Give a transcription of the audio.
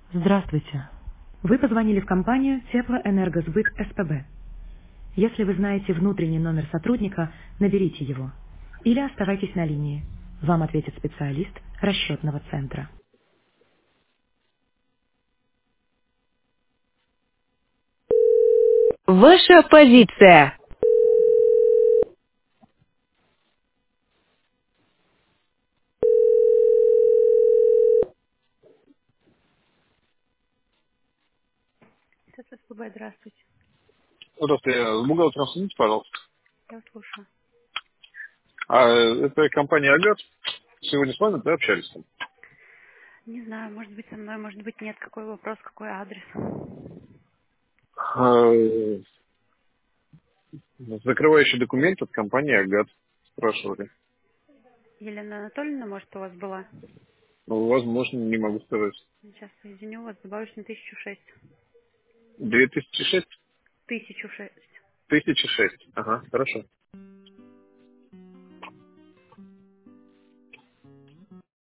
Здравствуйте. Вы позвонили в компанию Теплоэнергосбыт СПБ. Если вы знаете внутренний номер сотрудника, наберите его. Или оставайтесь на линии. Вам ответит специалист расчетного центра. Ваша позиция. СПБ, здравствуйте. Здравствуйте, с бухгалтером соедините, пожалуйста. Я слушаю. Это компания «Агат». Сегодня с вами да, общались там. Не знаю, может быть со мной, может быть нет. Какой вопрос, какой адрес? Э, Закрывающий документ от компании «Агат». Спрашивали. Елена Анатольевна, может, у вас была? Ну, возможно, не могу сказать. Сейчас соединю вас, добавлюсь на 1006. 2006? 1006. 1006. Ага, хорошо.